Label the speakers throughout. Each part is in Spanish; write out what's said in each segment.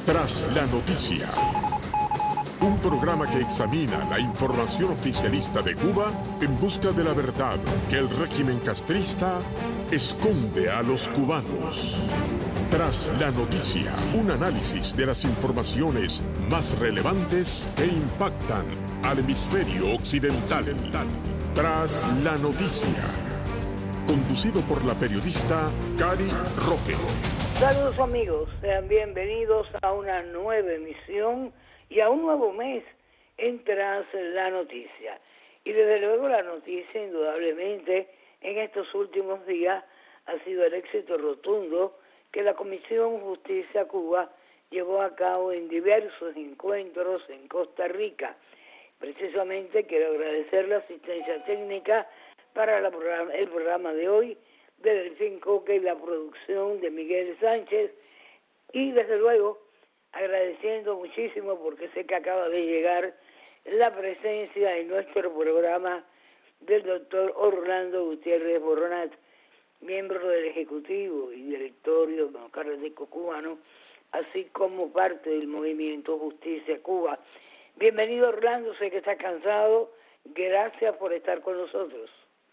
Speaker 1: Tras la noticia, un programa que examina la información oficialista de Cuba en busca de la verdad que el régimen castrista esconde a los cubanos. Tras la noticia, un análisis de las informaciones más relevantes que impactan al hemisferio occidental. Tras la noticia, conducido por la periodista Cari Roque.
Speaker 2: Saludos amigos, sean bienvenidos a una nueva emisión y a un nuevo mes en Tras la Noticia. Y desde luego la noticia indudablemente en estos últimos días ha sido el éxito rotundo que la Comisión Justicia Cuba llevó a cabo en diversos encuentros en Costa Rica. Precisamente quiero agradecer la asistencia técnica para el programa de hoy de Delfín Coque y la producción de Miguel Sánchez, y desde luego agradeciendo muchísimo porque sé que acaba de llegar la presencia en nuestro programa del doctor Orlando Gutiérrez Boronat, miembro del Ejecutivo y Directorio Democrático Cubano, así como parte del movimiento Justicia Cuba. Bienvenido Orlando, sé que estás cansado, gracias por estar con nosotros.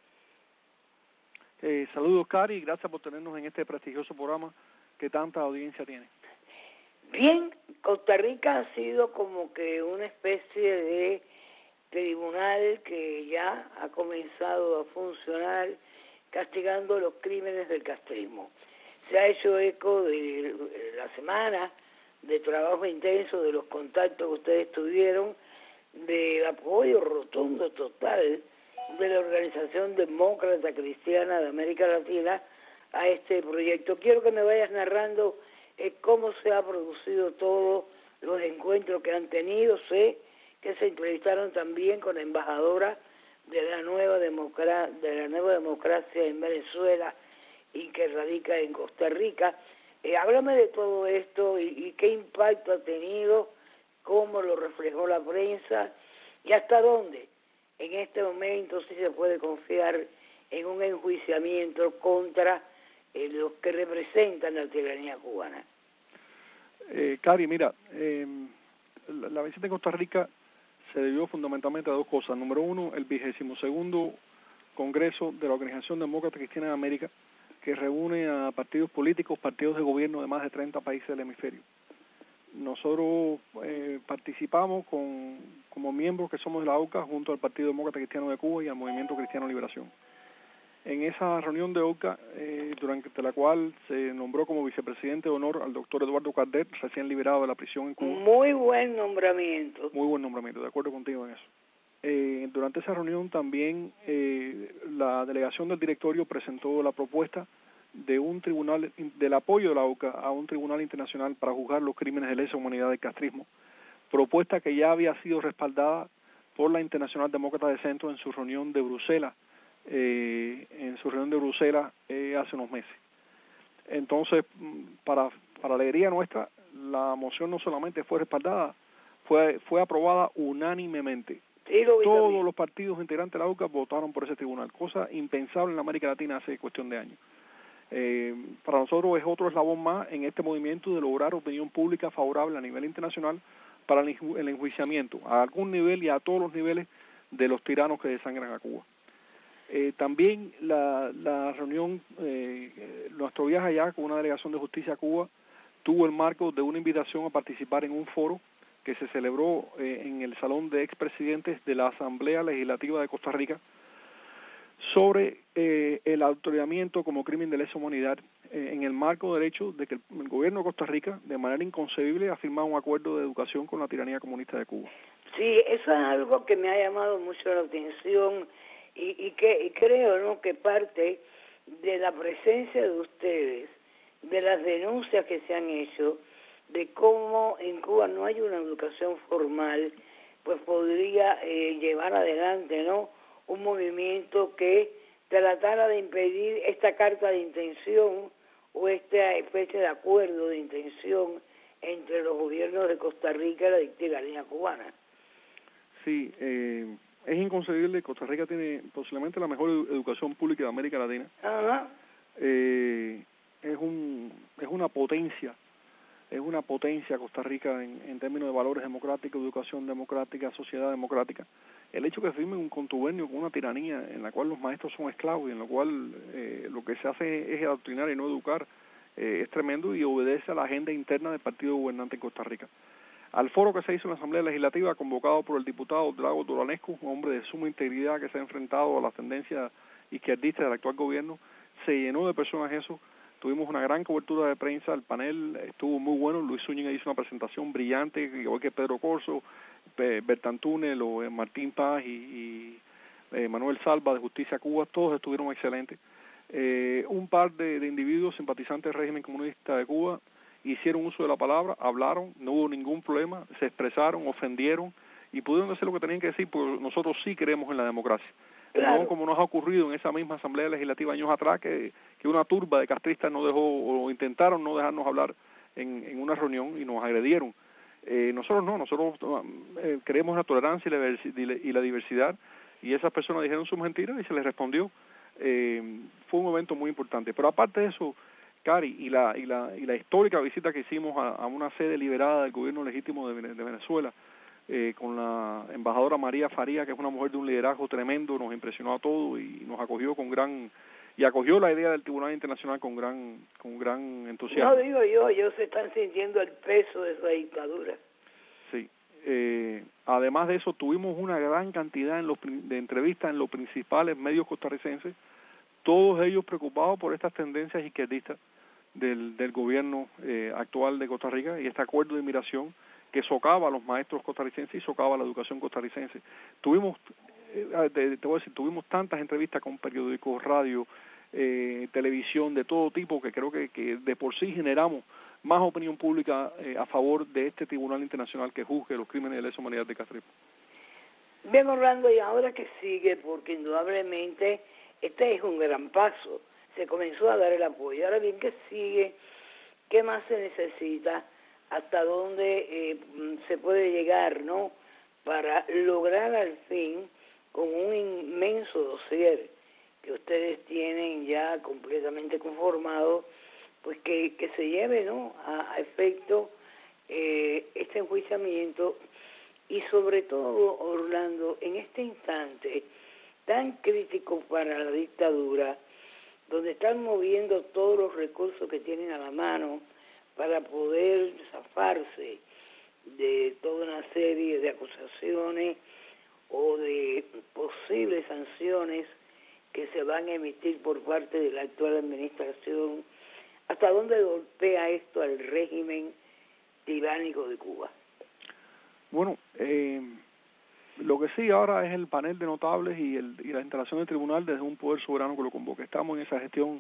Speaker 3: Saludos Cari, gracias por tenernos en este prestigioso programa que tanta audiencia tiene.
Speaker 2: Bien, Costa Rica ha sido como que una especie de tribunal que ya ha comenzado a funcionar castigando los crímenes del castrismo. Se ha hecho eco de la semana de trabajo intenso, de los contactos que ustedes tuvieron, del apoyo rotundo total de la Organización Demócrata Cristiana de América Latina a este proyecto. Quiero que me vayas narrando cómo se ha producido todos los encuentros que han tenido. Sé que se entrevistaron también con la embajadora de la nueva democracia en Venezuela y que radica en Costa Rica. Háblame de todo esto y qué impacto ha tenido, cómo lo reflejó la prensa y hasta dónde en este momento sí se puede confiar en un enjuiciamiento contra los que representan la tiranía cubana.
Speaker 3: Cari, mira, la visita en Costa Rica se debió fundamentalmente a dos cosas. Número uno, el 22º Congreso de la Organización Demócrata Cristiana de América, que reúne a partidos políticos, partidos de gobierno de más de 30 países del hemisferio. Nosotros participamos como miembros que somos de la OCA junto al Partido Demócrata Cristiano de Cuba y al Movimiento Cristiano Liberación. En esa reunión de OCA, durante la cual se nombró como vicepresidente de honor al doctor Eduardo Cardet, recién liberado de la prisión en Cuba.
Speaker 2: Muy buen nombramiento.
Speaker 3: Muy buen nombramiento, de acuerdo contigo en eso. Durante esa reunión también la delegación del directorio presentó la propuesta de un tribunal, del apoyo de la OCA a un tribunal internacional para juzgar los crímenes de lesa humanidad del castrismo, propuesta que ya había sido respaldada por la Internacional Demócrata de Centro en su reunión de Bruselas, hace unos meses. Entonces, para alegría nuestra, la moción no solamente fue respaldada, fue aprobada unánimemente.
Speaker 2: Sí,
Speaker 3: todos los partidos integrantes de la OCA votaron por ese tribunal, cosa impensable en América Latina hace cuestión de años. Para nosotros es otro eslabón más en este movimiento de lograr opinión pública favorable a nivel internacional para el enjuiciamiento a algún nivel y a todos los niveles de los tiranos que desangran a Cuba. También la reunión, nuestro viaje allá con una delegación de justicia a Cuba tuvo el marco de una invitación a participar en un foro que se celebró en el Salón de Expresidentes de la Asamblea Legislativa de Costa Rica sobre el adoctrinamiento como crimen de lesa humanidad en el marco del hecho de que el gobierno de Costa Rica, de manera inconcebible, ha firmado un acuerdo de educación con la tiranía comunista de Cuba.
Speaker 2: Sí, eso es algo que me ha llamado mucho la atención y creo, ¿no?, que parte de la presencia de ustedes, de las denuncias que se han hecho, de cómo en Cuba no hay una educación formal, pues podría llevar adelante, ¿no?, un movimiento que tratara de impedir esta carta de intención o esta especie de acuerdo de intención entre los gobiernos de Costa Rica y la tiranía cubana.
Speaker 3: Sí, es inconcebible. Costa Rica tiene posiblemente la mejor educación pública de América Latina.
Speaker 2: Ajá.
Speaker 3: Es una potencia es una potencia Costa Rica en términos de valores democráticos, educación democrática, sociedad democrática. El hecho que firmen un contubernio con una tiranía en la cual los maestros son esclavos y en la cual lo que se hace es adoctrinar y no educar es tremendo y obedece a la agenda interna del partido gobernante en Costa Rica. Al foro que se hizo en la Asamblea Legislativa, convocado por el diputado Drago Dolanescu, un hombre de suma integridad que se ha enfrentado a las tendencias izquierdistas del actual gobierno, se llenó de personas eso. Tuvimos una gran cobertura de prensa, el panel estuvo muy bueno, Luis Zúñiga hizo una presentación brillante, igual que Pedro Corso, Bertán Túnel, Martín Paz y Manuel Salva de Justicia Cuba, todos estuvieron excelentes. Un par de individuos simpatizantes del régimen comunista de Cuba hicieron uso de la palabra, hablaron, no hubo ningún problema, se expresaron, ofendieron y pudieron decir lo que tenían que decir, porque nosotros sí creemos en la democracia. Claro. No como nos ha ocurrido en esa misma Asamblea Legislativa años atrás, que una turba de castristas no dejó, o intentaron no dejarnos hablar en una reunión y nos agredieron. Nosotros no, nosotros creemos en la tolerancia y la diversidad, y esas personas dijeron sus mentiras y se les respondió. Fue un evento muy importante. Pero aparte de eso, Cari, y la histórica visita que hicimos a una sede liberada del gobierno legítimo de Venezuela, con la embajadora María Faría, que es una mujer de un liderazgo tremendo, nos impresionó a todos y nos acogió acogió la idea del Tribunal Internacional con gran entusiasmo.
Speaker 2: No digo yo, ellos se están sintiendo el peso de esa dictadura.
Speaker 3: Sí. Además de eso, tuvimos una gran cantidad de entrevistas en los principales medios costarricenses, todos ellos preocupados por estas tendencias izquierdistas del gobierno actual de Costa Rica y este acuerdo de inmigración que socava a los maestros costarricenses y socava a la educación costarricense. Tuvimos, te voy a decir, tuvimos tantas entrevistas con periódicos, radio, televisión, de todo tipo, que creo que de por sí generamos más opinión pública a favor de este Tribunal Internacional que juzgue los crímenes de lesa humanidad de Castrip.
Speaker 2: Bien, Orlando, y ahora que sigue, porque indudablemente este es un gran paso, se comenzó a dar el apoyo, ahora bien que sigue, ¿qué más se necesita? ¿Hasta dónde se puede llegar, no? Para lograr al fin, con un inmenso dossier que ustedes tienen ya completamente conformado, pues que se lleve, ¿no?, a efecto este enjuiciamiento y sobre todo, Orlando, en este instante tan crítico para la dictadura, donde están moviendo todos los recursos que tienen a la mano para poder zafarse de toda una serie de acusaciones o de posibles sanciones que se van a emitir por parte de la actual administración. ¿Hasta dónde golpea esto al régimen tiránico de Cuba?
Speaker 3: Bueno, lo que sí ahora es el panel de notables y la instalación del tribunal desde un poder soberano que lo convoque. Estamos en esa gestión,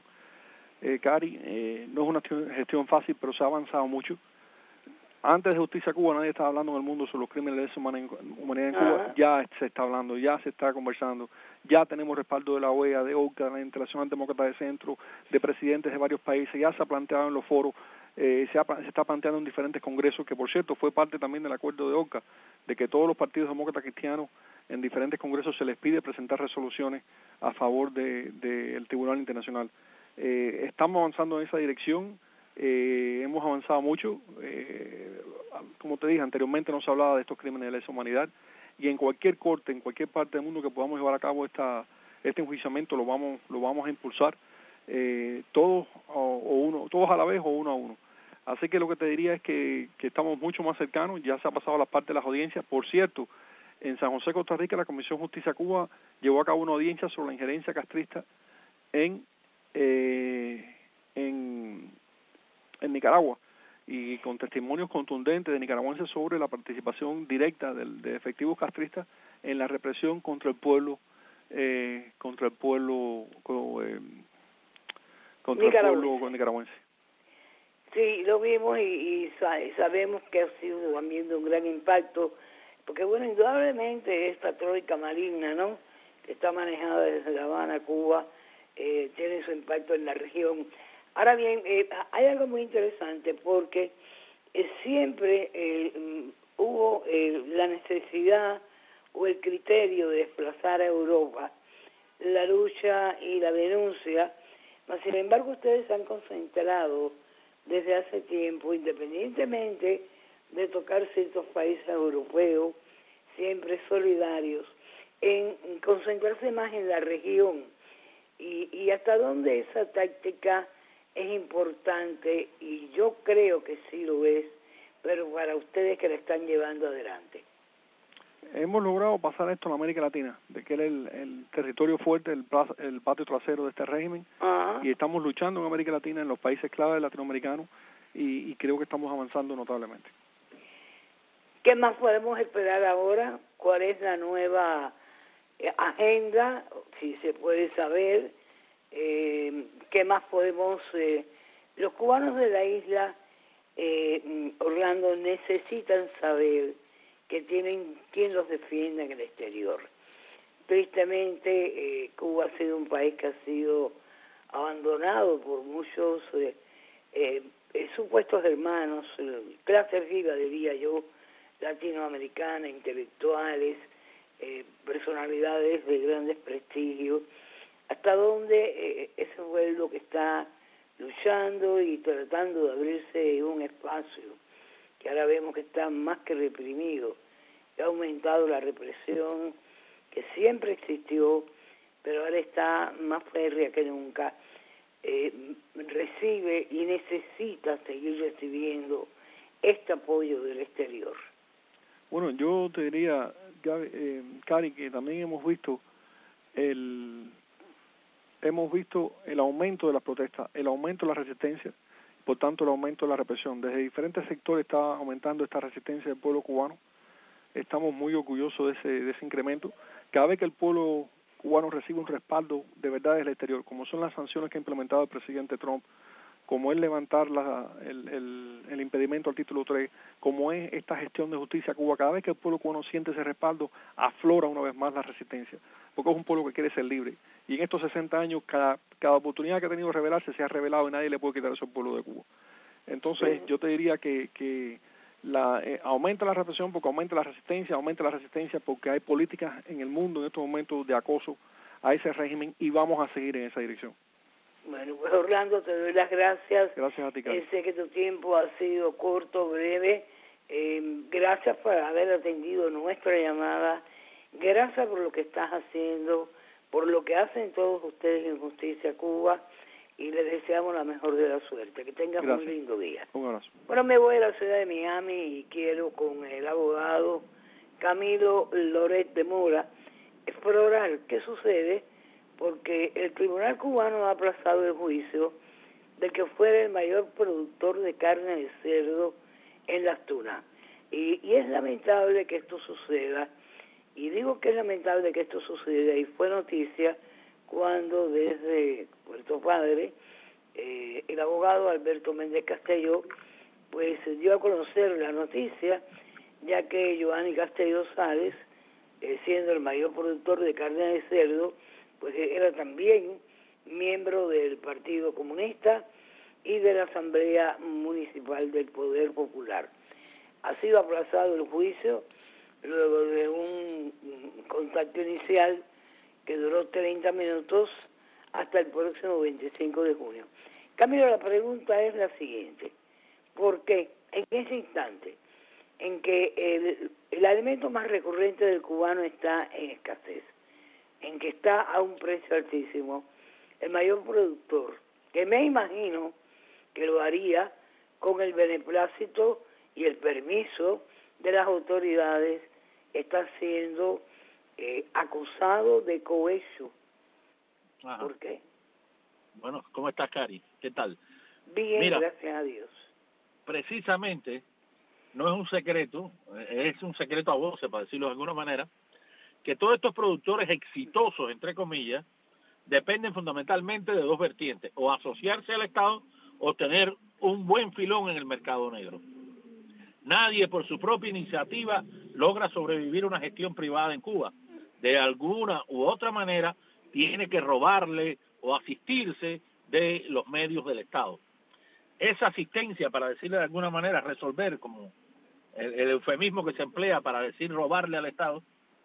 Speaker 3: Cari, no es una gestión fácil, pero se ha avanzado mucho. Antes de Justicia Cuba nadie estaba hablando en el mundo sobre los crímenes de lesa humanidad en Cuba. Ya se está hablando, ya se está conversando, ya tenemos respaldo de la OEA, de OCA, de la Internacional Demócrata de Centro, de presidentes de varios países, ya se ha planteado en los foros, se está planteando en diferentes congresos, que por cierto fue parte también del acuerdo de OCA, de que todos los partidos demócratas cristianos en diferentes congresos se les pide presentar resoluciones a favor del Tribunal Internacional. Estamos avanzando en esa dirección. Hemos avanzado mucho, como te dije anteriormente, no se hablaba de estos crímenes de lesa humanidad, y en cualquier corte, en cualquier parte del mundo que podamos llevar a cabo este enjuiciamiento lo vamos a impulsar, todos a la vez o uno a uno. Así que lo que te diría es que estamos mucho más cercanos, ya se ha pasado la parte de las audiencias. Por cierto, en San José, Costa Rica, la Comisión Justicia Cuba llevó a cabo una audiencia sobre la injerencia castrista en Nicaragua, y con testimonios contundentes de nicaragüenses sobre la participación directa de efectivos castristas en la represión contra el pueblo nicaragüense.
Speaker 2: Sí, lo vimos y sabemos que ha sido también de un gran impacto, porque bueno, indudablemente esta troika maligna, ¿no?, que está manejada desde La Habana, Cuba, tiene su impacto en la región. Ahora bien, hay algo muy interesante porque siempre hubo la necesidad o el criterio de desplazar a Europa la lucha y la denuncia, mas sin embargo ustedes se han concentrado desde hace tiempo, independientemente de tocar ciertos países europeos, siempre solidarios, en concentrarse más en la región y hasta dónde esa táctica es importante, y yo creo que sí lo es, pero para ustedes que la están llevando adelante.
Speaker 3: Hemos logrado pasar esto en América Latina, de que era el territorio fuerte, el patio trasero de este régimen, y estamos luchando en América Latina, en los países clave latinoamericanos, y creo que estamos avanzando notablemente.
Speaker 2: ¿Qué más podemos esperar ahora? ¿Cuál es la nueva agenda? Si se puede saber, ¿qué más podemos...? Los cubanos de la isla, Orlando, necesitan saber que tienen quien los defienda en el exterior. Tristemente, Cuba ha sido un país que ha sido abandonado por muchos supuestos hermanos, clase arriba, diría yo, latinoamericana, intelectuales, personalidades de grandes prestigios, hasta donde ese pueblo que está luchando y tratando de abrirse un espacio que ahora vemos que está más que reprimido, que ha aumentado la represión que siempre existió, pero ahora está más férrea que nunca, recibe y necesita seguir recibiendo este apoyo del exterior.
Speaker 3: Bueno, yo te diría, Cari, que también hemos visto el aumento de las protestas, el aumento de la resistencia, por tanto el aumento de la represión. Desde diferentes sectores está aumentando esta resistencia del pueblo cubano. Estamos muy orgullosos de ese incremento. Cada vez que el pueblo cubano recibe un respaldo de verdad desde el exterior, como son las sanciones que ha implementado el presidente Trump, como es levantar el impedimento al título 3, como es esta gestión de justicia a Cuba, cada vez que el pueblo cubano siente ese respaldo, aflora una vez más la resistencia, porque es un pueblo que quiere ser libre. Y en estos 60 años, cada oportunidad que ha tenido de rebelarse se ha revelado y nadie le puede quitar eso al pueblo de Cuba. Entonces, yo te diría que aumenta la represión porque aumenta la resistencia porque hay políticas en el mundo en estos momentos de acoso a ese régimen y vamos a seguir en esa dirección.
Speaker 2: Bueno, pues Orlando, te doy las gracias.
Speaker 3: Gracias a ti, Carlos.
Speaker 2: Sé que tu tiempo ha sido corto, breve. Gracias por haber atendido nuestra llamada. Gracias por lo que estás haciendo, por lo que hacen todos ustedes en Justicia Cuba, y les deseamos la mejor de la suerte. Que tengas un lindo día.
Speaker 3: Un abrazo.
Speaker 2: Bueno, me voy a la ciudad de Miami y quiero con el abogado Camilo Loret de Mora explorar qué sucede, porque el tribunal cubano ha aplazado el juicio del que fuera el mayor productor de carne de cerdo en Las Tunas. Y es lamentable que esto suceda, y digo que es lamentable que esto suceda, y fue noticia cuando desde Puerto Padre el abogado Alberto Méndez Castelló pues dio a conocer la noticia, ya que Giovanni Castelló Sales, siendo el mayor productor de carne de cerdo, pues era también miembro del Partido Comunista y de la Asamblea Municipal del Poder Popular. Ha sido aplazado el juicio luego de un contacto inicial que duró 30 minutos hasta el próximo 25 de junio. Camilo, la pregunta es la siguiente. ¿Por qué en ese instante en que el alimento más recurrente del cubano está en escasez, en que está a un precio altísimo, el mayor productor, que me imagino que lo haría con el beneplácito y el permiso de las autoridades, está siendo acusado de cohecho?
Speaker 4: Ajá.
Speaker 2: ¿Por qué?
Speaker 4: Bueno, ¿cómo estás, Cari? ¿Qué tal?
Speaker 2: Bien,
Speaker 4: Mira,
Speaker 2: gracias a Dios.
Speaker 4: Precisamente, no es un secreto, es un secreto a voces, para decirlo de alguna manera, que todos estos productores exitosos, entre comillas, dependen fundamentalmente de dos vertientes: o asociarse al Estado o tener un buen filón en el mercado negro. Nadie por su propia iniciativa logra sobrevivir una gestión privada en Cuba. De alguna u otra manera tiene que robarle o asistirse de los medios del Estado. Esa asistencia, para decirle de alguna manera, resolver, como el eufemismo que se emplea para decir robarle al Estado,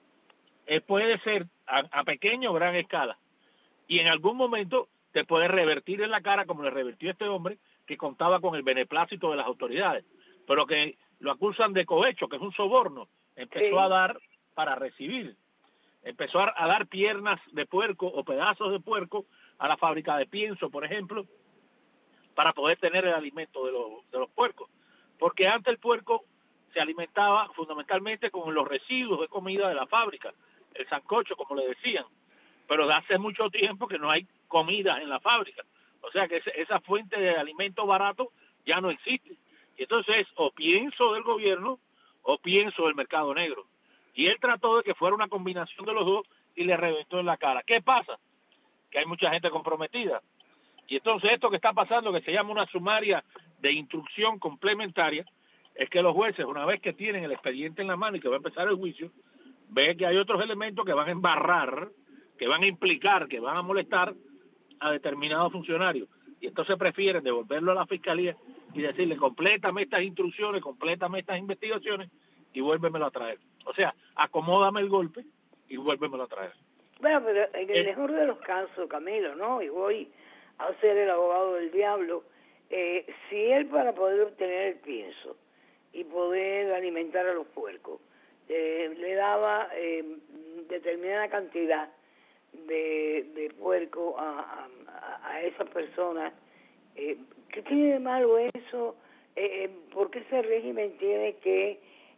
Speaker 4: puede ser a pequeña o gran escala. Y en algún momento te puede revertir en la cara, como le revirtió este hombre, que contaba con el beneplácito de las autoridades, pero que lo acusan de cohecho, que es un soborno. Empezó a dar para recibir. Empezó a dar piernas de puerco o pedazos de puerco a la fábrica de pienso, por ejemplo, para poder tener el alimento de los puercos. Porque antes el puerco se alimentaba fundamentalmente con los residuos de comida de la fábrica, el sancocho, como le decían. Pero de hace mucho tiempo que no hay comida en la fábrica. O sea que esa fuente de alimento barato ya no existe. Y entonces o pienso del gobierno o pienso del mercado negro. Y él trató de que fuera una combinación de los dos y le reventó en la cara. ¿Qué pasa? Que hay mucha gente comprometida. Y entonces esto que está pasando, que se llama una sumaria de instrucción complementaria, es que los jueces, una vez que tienen el expediente en la mano y que va a empezar el juicio, ven que hay otros elementos que van a embarrar, que van a implicar, que van a molestar a determinados funcionarios. Y entonces prefieren devolverlo a la fiscalía y decirle, complétame estas instrucciones, complétame estas investigaciones y vuélvemelo a traer. O sea, acomódame el golpe y vuélvemelo a traer.
Speaker 2: Bueno, pero en el mejor de los casos, Camilo, ¿no? Y voy a ser el abogado del diablo. Si él, para poder obtener el pienso y poder alimentar a los puercos, le daba determinada cantidad de puerco a esas personas, ¿qué tiene de malo eso? ¿Por qué ese régimen tiene que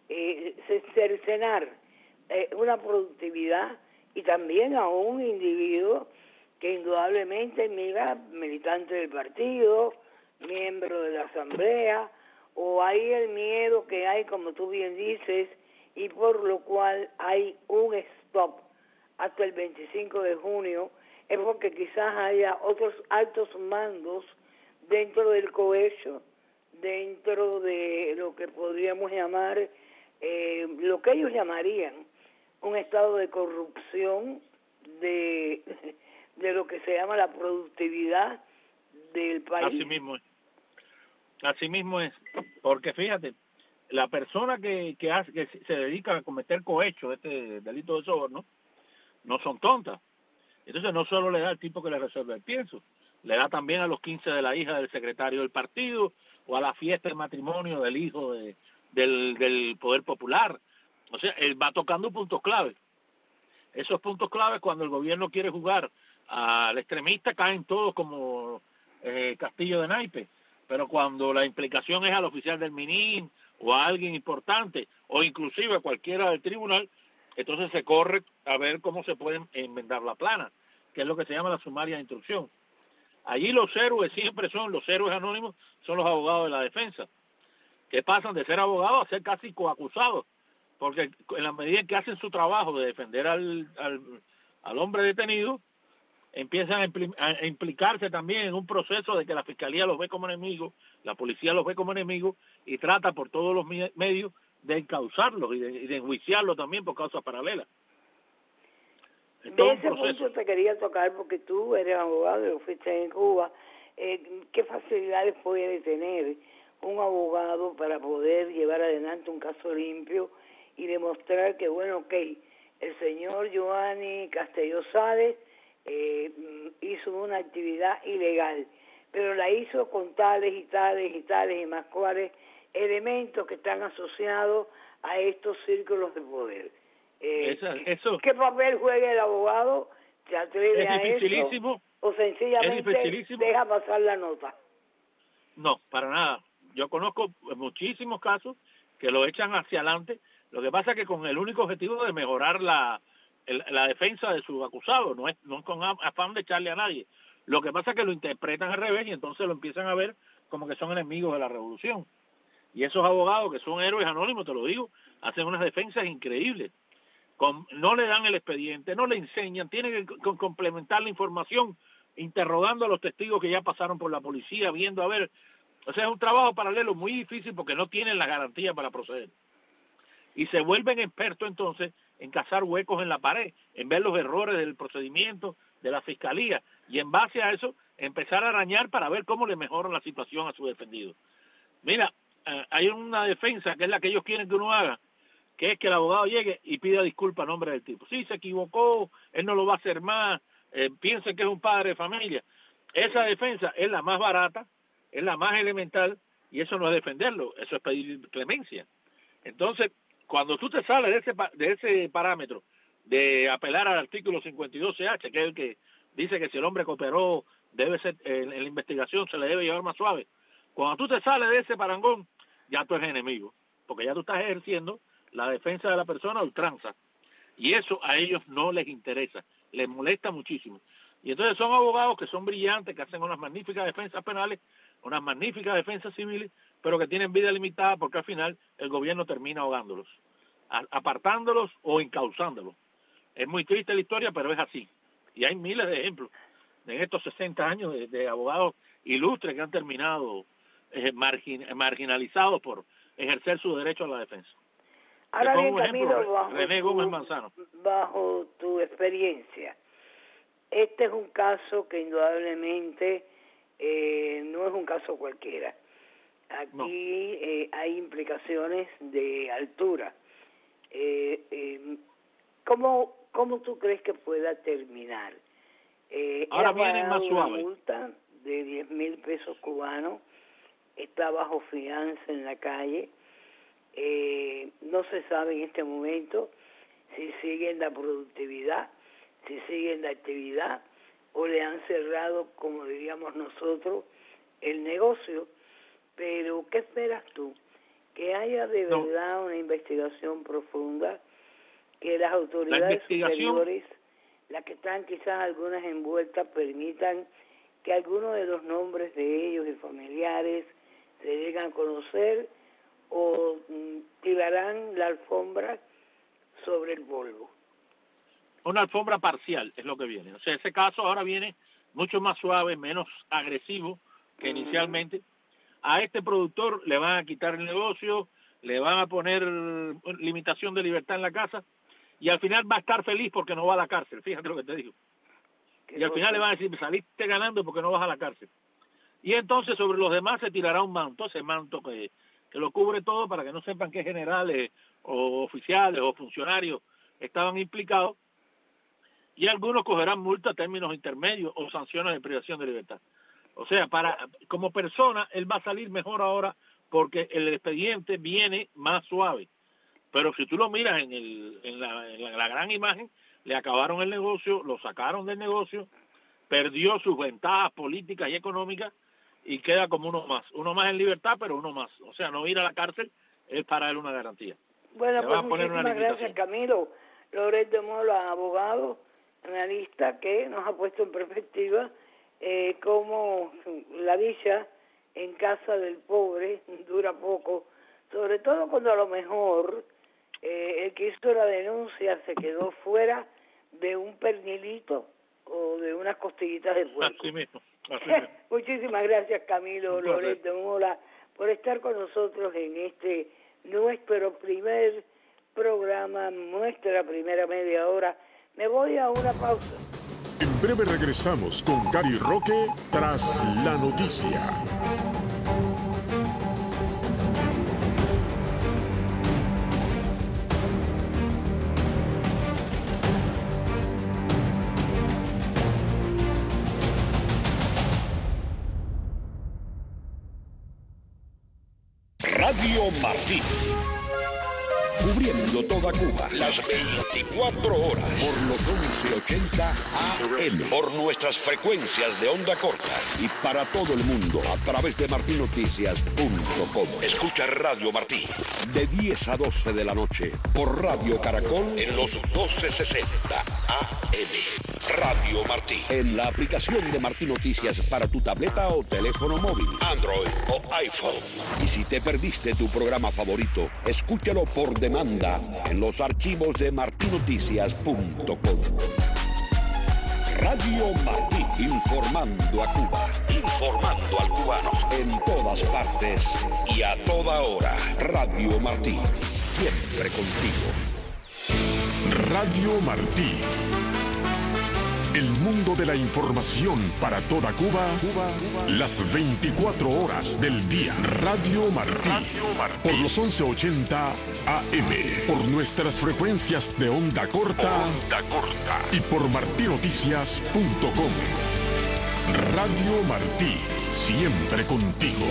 Speaker 2: cercenar una productividad y también a un individuo que indudablemente mira, militante del partido, miembro de la asamblea, o hay el miedo que hay, como tú bien dices, y por lo cual hay un stop hasta el 25 de junio, es porque quizás haya otros altos mandos dentro del cohecho, dentro de lo que podríamos llamar, lo que ellos llamarían un estado de corrupción de lo que se llama la productividad del país.
Speaker 4: Así mismo es, porque fíjate, la persona que se dedica a cometer cohecho, este delito de soborno, no son tontas. Entonces no solo le da al tipo que le resuelve el pienso, le da también a los 15 de la hija del secretario del partido o a la fiesta de matrimonio del hijo del Poder Popular. O sea, él va tocando puntos clave. Esos puntos claves, cuando el gobierno quiere jugar al extremista, caen todos como castillo de naipes. Pero cuando la implicación es al oficial del MINIM o a alguien importante o inclusive a cualquiera del tribunal, entonces se corre a ver cómo se puede enmendar la plana, que es lo que se llama la sumaria de instrucción. Allí los héroes siempre son, los héroes anónimos son los abogados de la defensa, que pasan de ser abogados a ser casi coacusados, porque en la medida en que hacen su trabajo de defender al hombre detenido, empiezan a implicarse también en un proceso de que la fiscalía los ve como enemigos, la policía los ve como enemigos y trata por todos los medios de encauzarlos y de enjuiciarlos también por causas paralelas.
Speaker 2: De ese punto te quería tocar porque tú eres abogado y lo fuiste en Cuba. ¿Qué facilidades puede tener un abogado para poder llevar adelante un caso limpio y demostrar que, bueno, ok, el señor Giovanni Castelló Sales hizo una actividad ilegal, pero la hizo con tales y tales y tales y más cuales elementos que están asociados a estos círculos de poder? ¿Qué papel juega el abogado? ¿Se atreve a eso? ¿O sencillamente deja pasar la nota?
Speaker 4: No, para nada. Yo conozco muchísimos casos que lo echan hacia adelante. Lo que pasa es que con el único objetivo de mejorar la defensa de su acusado, no es con afán de echarle a nadie. Lo que pasa es que lo interpretan al revés y entonces lo empiezan a ver como que son enemigos de la revolución. Y esos abogados que son héroes anónimos, te lo digo, hacen unas defensas increíbles. No le dan el expediente, no le enseñan, tienen que complementar la información interrogando a los testigos que ya pasaron por la policía, viendo a ver. O sea, es un trabajo paralelo muy difícil porque no tienen la garantía para proceder. Y se vuelven expertos entonces en cazar huecos en la pared, en ver los errores del procedimiento de la fiscalía y en base a eso empezar a arañar para ver cómo le mejoran la situación a su defendido. Mira, hay una defensa que es la que ellos quieren que uno haga, que es que el abogado llegue y pida disculpas a nombre del tipo. Sí, se equivocó, él no lo va a hacer más, piensa que es un padre de familia. Esa defensa es la más barata, es la más elemental, y eso no es defenderlo, eso es pedir clemencia. Entonces, cuando tú te sales de ese parámetro de apelar al artículo 52CH, que es el que dice que si el hombre cooperó, debe ser en la investigación se le debe llevar más suave. Cuando tú te sales de ese parangón, ya tú eres enemigo, porque ya tú estás ejerciendo la defensa de la persona a ultranza, y eso a ellos no les interesa, les molesta muchísimo. Y entonces son abogados que son brillantes, que hacen unas magníficas defensas penales, unas magníficas defensas civiles, pero que tienen vida limitada porque al final el gobierno termina ahogándolos, apartándolos o encauzándolos. Es muy triste la historia, pero es así. Y hay miles de ejemplos en estos 60 años de abogados ilustres que han terminado marginalizados por ejercer su derecho a la defensa.
Speaker 2: Ahora bien, Camilo,
Speaker 4: René Gómez Manzano.
Speaker 2: Bajo tu experiencia, este es un caso que indudablemente no es un caso cualquiera. Aquí hay implicaciones de altura. ¿Cómo tú crees que pueda terminar?
Speaker 4: Ahora viene más suave.
Speaker 2: Una multa de 10,000 pesos cubanos, está bajo fianza en la calle. No se sabe en este momento si sigue en la productividad, si sigue en la actividad, o le han cerrado, como diríamos nosotros, el negocio. Pero, ¿qué esperas tú? Que haya de verdad una investigación profunda, que las autoridades superiores, las que están quizás algunas envueltas, permitan que algunos de los nombres de ellos y familiares se lleguen a conocer, o tirarán la alfombra sobre el polvo.
Speaker 4: Una alfombra parcial es lo que viene. O sea, ese caso ahora viene mucho más suave, menos agresivo que inicialmente. A este productor le van a quitar el negocio, le van a poner limitación de libertad en la casa, y al final va a estar feliz porque no va a la cárcel. Fíjate lo que te digo. Y al final le van a decir, saliste ganando porque no vas a la cárcel. Y entonces sobre los demás se tirará un manto, ese manto que lo cubre todo para que no sepan qué generales o oficiales o funcionarios estaban implicados, y algunos cogerán multa a términos intermedios o sanciones de privación de libertad. O sea, como persona, él va a salir mejor ahora porque el expediente viene más suave. Pero si tú lo miras en la gran imagen, le acabaron el negocio, lo sacaron del negocio, perdió sus ventajas políticas y económicas y queda como uno más en libertad, pero uno más. O sea, no ir a la cárcel es para él una garantía.
Speaker 2: Bueno, pues muchísimas gracias, Camilo. Loret de Mola, abogado, analista, que nos ha puesto en perspectiva cómo la dicha en casa del pobre dura poco, sobre todo cuando a lo mejor el que hizo la denuncia se quedó fuera de un pernilito o de unas costillitas de puerco.
Speaker 4: Así mismo.
Speaker 2: Muchísimas gracias, Camilo Loret de Mola, por estar con nosotros en este nuestro primer programa, nuestra primera media hora. Me voy a una pausa.
Speaker 1: En breve regresamos con Gary Roque tras la noticia.
Speaker 5: Radio Martí. Cubriendo toda Cuba, las 24 horas, por los 1180 AM, por nuestras frecuencias de onda corta, y para todo el mundo a través de martinoticias.com. Escucha Radio Martí, de 10 a 12 de la noche, por Radio Caracol, en los 1260 AM. Radio Martí, en la aplicación de Martí Noticias para tu tableta o teléfono móvil, Android o iPhone. Y si te perdiste tu programa favorito, escúchalo por demanda en los archivos de martinoticias.com. Radio Martí, informando a Cuba, informando al cubano, en todas partes y a toda hora. Radio Martí, siempre contigo.
Speaker 1: Radio Martí. El mundo de la información para toda Cuba, las 24 horas del día. Radio Martí, por los 1180 AM, por nuestras frecuencias de onda corta, y por martinoticias.com. Radio Martí. siempre contigo.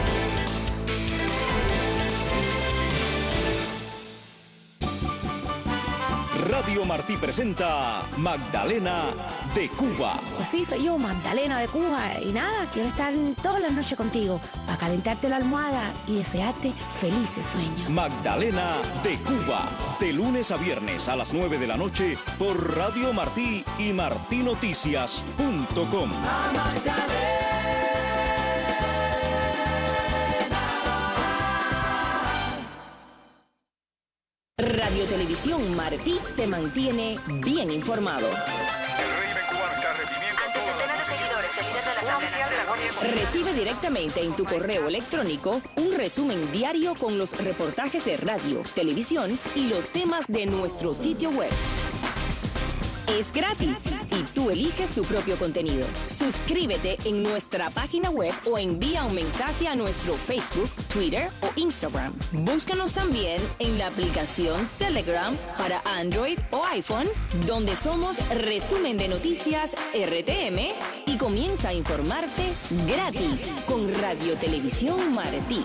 Speaker 6: Radio Martí presenta Magdalena de Cuba.
Speaker 7: Pues sí, soy yo, Magdalena de Cuba. Y nada, quiero estar todas las noches contigo para calentarte la almohada y desearte felices sueños.
Speaker 6: Magdalena de Cuba, de lunes a viernes a las 9 de la noche por Radio Martí y martinoticias.com.
Speaker 8: Radio Televisión Martí te mantiene bien informado. Recibe directamente en tu correo electrónico un resumen diario con los reportajes de radio, televisión y los temas de nuestro sitio web. Es gratis y tú eliges tu propio contenido. Suscríbete en nuestra página web o envía un mensaje a nuestro Facebook, Twitter o Instagram. Búscanos también en la aplicación Telegram para Android o iPhone, donde somos Resumen de Noticias RTM, y comienza a informarte gratis con Radio Televisión Martí.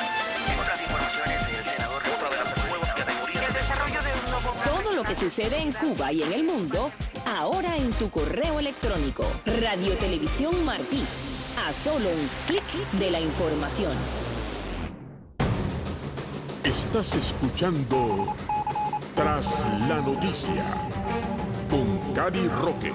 Speaker 8: Todo lo que sucede en Cuba y en el mundo, ahora en tu correo electrónico. Radio Televisión Martí. A solo un clic de la información.
Speaker 1: Estás escuchando Tras la Noticia con Cari Roque.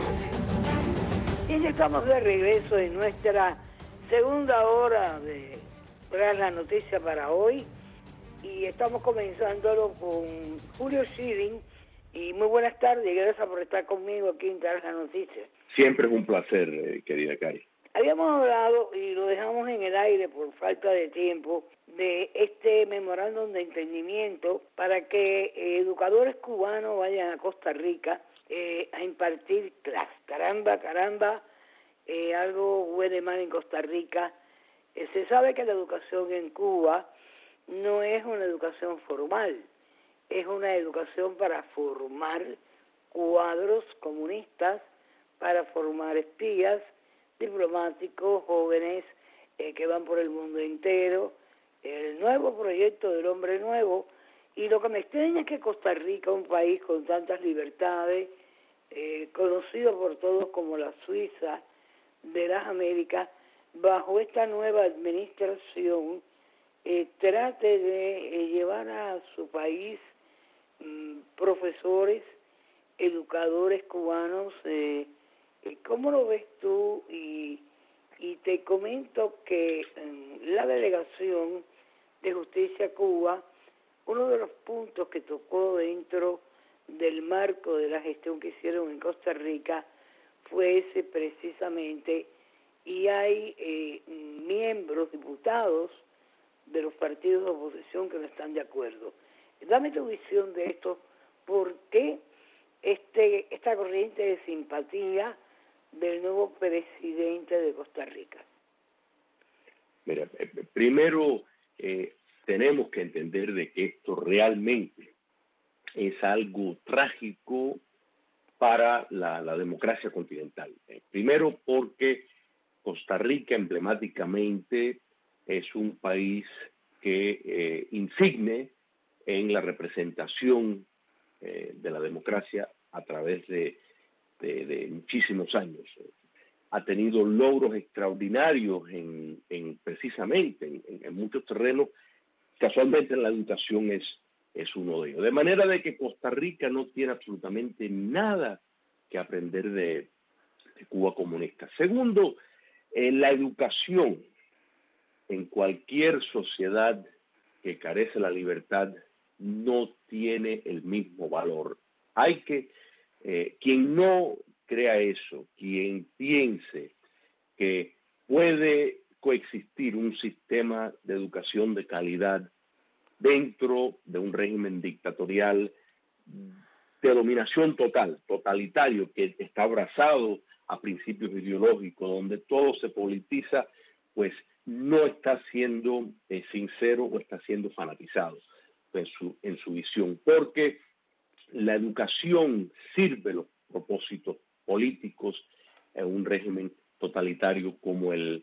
Speaker 2: Y ya estamos de regreso en nuestra segunda hora de Tras la Noticia para hoy. Y estamos comenzándolo con Julio Schilling. Y muy buenas tardes, y gracias por estar conmigo aquí en Tras la Noticia.
Speaker 9: Siempre es un placer, querida Cari.
Speaker 2: Habíamos hablado, y lo dejamos en el aire por falta de tiempo, de este memorándum de entendimiento para que educadores cubanos vayan a Costa Rica a impartir clases. Caramba, algo huele mal en Costa Rica. Se sabe que la educación en Cuba no es una educación formal, es una educación para formar cuadros comunistas, para formar espías, diplomáticos, jóvenes que van por el mundo entero, el nuevo proyecto del hombre nuevo. Y lo que me extraña es que Costa Rica, un país con tantas libertades, conocido por todos como la Suiza de las Américas, bajo esta nueva administración, trate de llevar a su país profesores, educadores cubanos. ¿Cómo lo ves tú? Y te comento que la delegación de Justicia Cuba, uno de los puntos que tocó dentro del marco de la gestión que hicieron en Costa Rica fue ese precisamente, y hay miembros, diputados de los partidos de oposición que no están de acuerdo. Dame tu visión de esto. ¿Por qué esta corriente de simpatía del nuevo presidente de Costa Rica?
Speaker 9: Mira, primero tenemos que entender de que esto realmente es algo trágico para la democracia continental. Primero porque Costa Rica emblemáticamente es un país que insigne en la representación de la democracia a través de muchísimos años. Ha tenido logros extraordinarios precisamente en muchos terrenos. Casualmente en la educación es uno de ellos. De manera de que Costa Rica no tiene absolutamente nada que aprender de Cuba comunista. Segundo, la educación en cualquier sociedad que carece de la libertad no tiene el mismo valor. Hay que, quien no crea eso, quien piense que puede coexistir un sistema de educación de calidad dentro de un régimen dictatorial de dominación totalitario, que está abrazado a principios ideológicos, donde todo se politiza, pues no está siendo sincero o está siendo fanatizado en su visión, porque la educación sirve los propósitos políticos en un régimen totalitario como el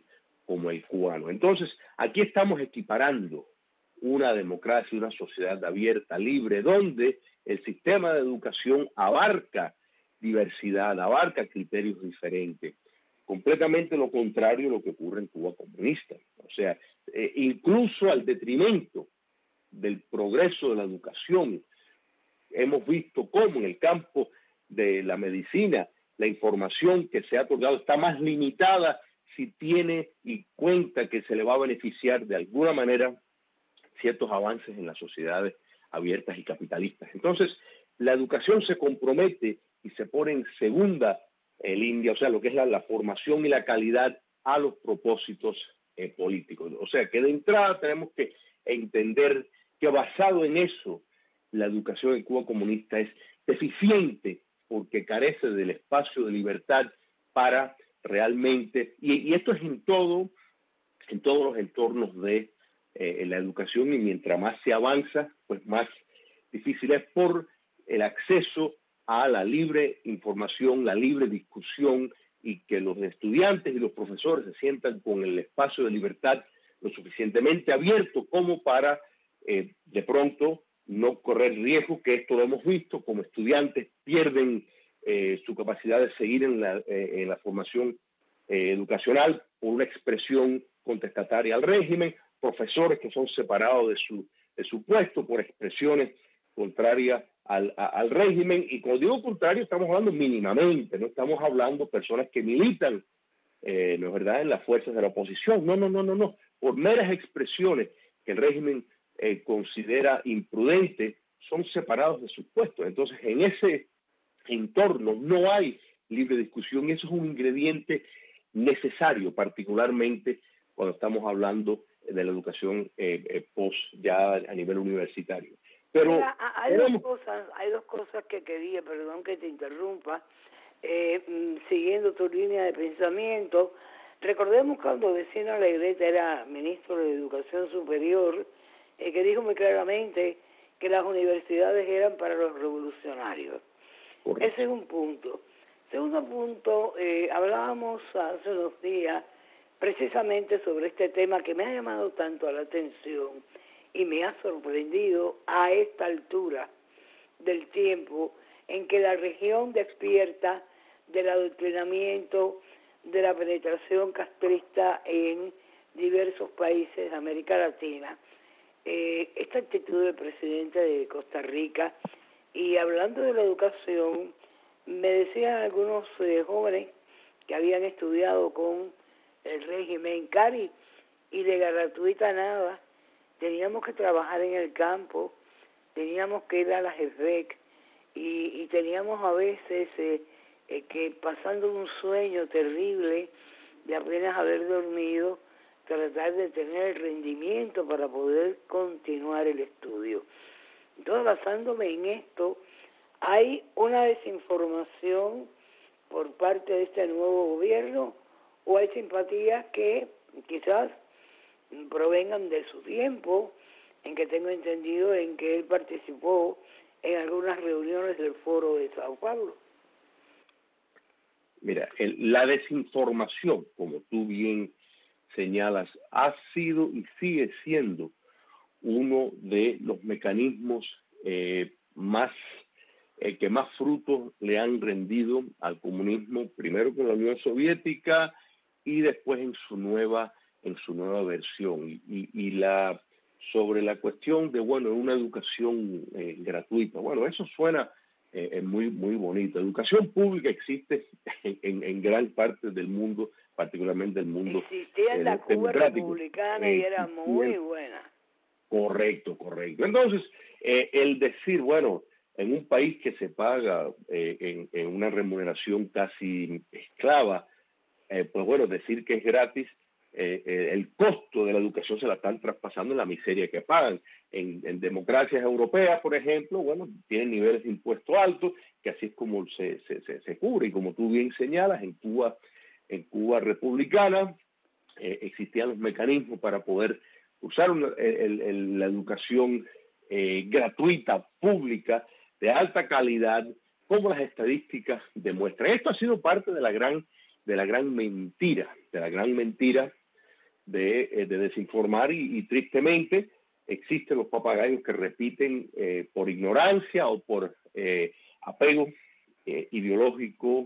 Speaker 9: como el cubano. Entonces, aquí estamos equiparando una democracia, una sociedad abierta, libre, donde el sistema de educación abarca diversidad, abarca criterios diferentes. Completamente lo contrario a lo que ocurre en Cuba comunista. O sea, incluso al detrimento del progreso de la educación, hemos visto cómo en el campo de la medicina la información que se ha otorgado está más limitada si tiene y cuenta que se le va a beneficiar de alguna manera ciertos avances en las sociedades abiertas y capitalistas. Entonces, la educación se compromete y se pone en segunda línea, o sea, lo que es la formación y la calidad a los propósitos políticos. O sea, que de entrada tenemos que entender que basado en eso, la educación en Cuba comunista es deficiente porque carece del espacio de libertad para realmente, y esto es en todos los entornos de la educación, y mientras más se avanza, pues más difícil es por el acceso a la libre información, la libre discusión, y que los estudiantes y los profesores se sientan con el espacio de libertad lo suficientemente abierto como para de pronto no correr riesgo, que esto lo hemos visto, como estudiantes pierden su capacidad de seguir en la formación educacional por una expresión contestataria al régimen, profesores que son separados de su puesto por expresiones contrarias al régimen, y cuando digo contrario estamos hablando mínimamente, no estamos hablando de personas que militan, ¿no es verdad?, en las fuerzas de la oposición, no, por meras expresiones que el régimen considera imprudente, son separados de sus puestos. Entonces, en ese entorno no hay libre discusión, y eso es un ingrediente necesario, particularmente cuando estamos hablando de la educación post ya a nivel universitario. Pero
Speaker 2: mira, hay dos cosas que quería, perdón que te interrumpa, siguiendo tu línea de pensamiento. Recordemos cuando Vecino Alegrete era ministro de Educación Superior, que dijo muy claramente que las universidades eran para los revolucionarios. Correcto. Ese es un punto. Segundo punto, hablábamos hace unos días precisamente sobre este tema que me ha llamado tanto la atención y me ha sorprendido a esta altura del tiempo en que la región despierta del adoctrinamiento, de la penetración castrista en diversos países de América Latina. Esta actitud del presidente de Costa Rica, y hablando de la educación, me decían algunos jóvenes que habían estudiado con el régimen Cari, y de gratuita nada, teníamos que trabajar en el campo, teníamos que ir a las EFEC, y teníamos a veces que pasando un sueño terrible de apenas haber dormido, tratar de tener el rendimiento para poder continuar el estudio. Entonces, basándome en esto, ¿hay una desinformación por parte de este nuevo gobierno o hay simpatías que quizás provengan de su tiempo, en que tengo entendido en que él participó en algunas reuniones del Foro de Sao Paulo?
Speaker 9: Mira, la desinformación, como tú bien señalas, ha sido y sigue siendo uno de los mecanismos que más frutos le han rendido al comunismo, primero con la Unión Soviética y después en su nueva versión. Y sobre la cuestión de, una educación gratuita, eso suena muy bonito. Educación pública existe en gran parte del mundo, particularmente el mundo
Speaker 2: existía en la Cuba republicana y era muy buena.
Speaker 9: Correcto. Entonces, el decir, en un país que se paga en una remuneración casi esclava, decir que es gratis, el costo de la educación se la están traspasando en la miseria que pagan. En democracias europeas, por ejemplo, tienen niveles de impuestos altos, que así es como se cubre. Y como tú bien señalas, en Cuba republicana existían los mecanismos para poder usar la educación gratuita, pública, de alta calidad, como las estadísticas demuestran. Esto ha sido parte de la gran mentira de desinformar y tristemente existen los papagayos que repiten por ignorancia o por apego ideológico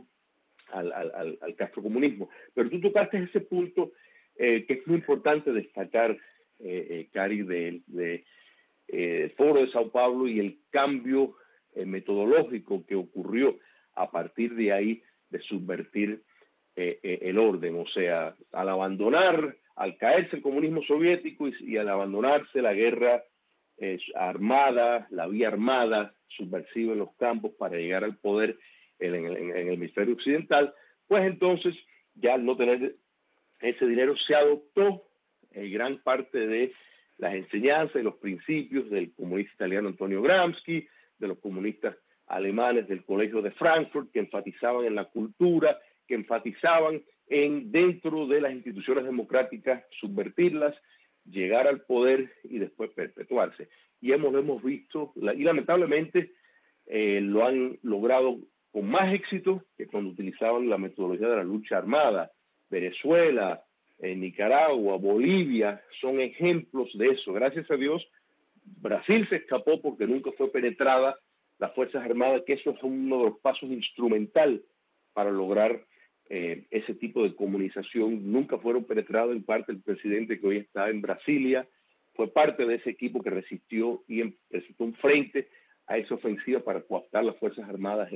Speaker 9: al castrocomunismo. Pero tú tocaste ese punto que es muy importante destacar, Cari, del Foro de Sao Paulo y el cambio metodológico que ocurrió a partir de ahí de subvertir el orden. O sea, al caerse el comunismo soviético y al abandonarse la guerra armada, la vía armada subversiva en los campos para llegar al poder en el hemisferio occidental, pues entonces ya al no tener ese dinero se adoptó gran parte de las enseñanzas y los principios del comunista italiano Antonio Gramsci, de los comunistas alemanes del Colegio de Frankfurt, que enfatizaban en la cultura, que enfatizaban en dentro de las instituciones democráticas subvertirlas, llegar al poder y después perpetuarse. Y lo hemos visto, y lamentablemente lo han logrado con más éxito que cuando utilizaban la metodología de la lucha armada. Venezuela, Nicaragua, Bolivia son ejemplos de eso. Gracias a Dios, Brasil se escapó porque nunca fue penetrada las Fuerzas Armadas, que eso es uno de los pasos instrumental para lograr ese tipo de comunicación. Nunca fueron penetrados, en parte el presidente que hoy está en Brasilia fue parte de ese equipo que resistió y presentó un frente a esa ofensiva para coaptar las Fuerzas Armadas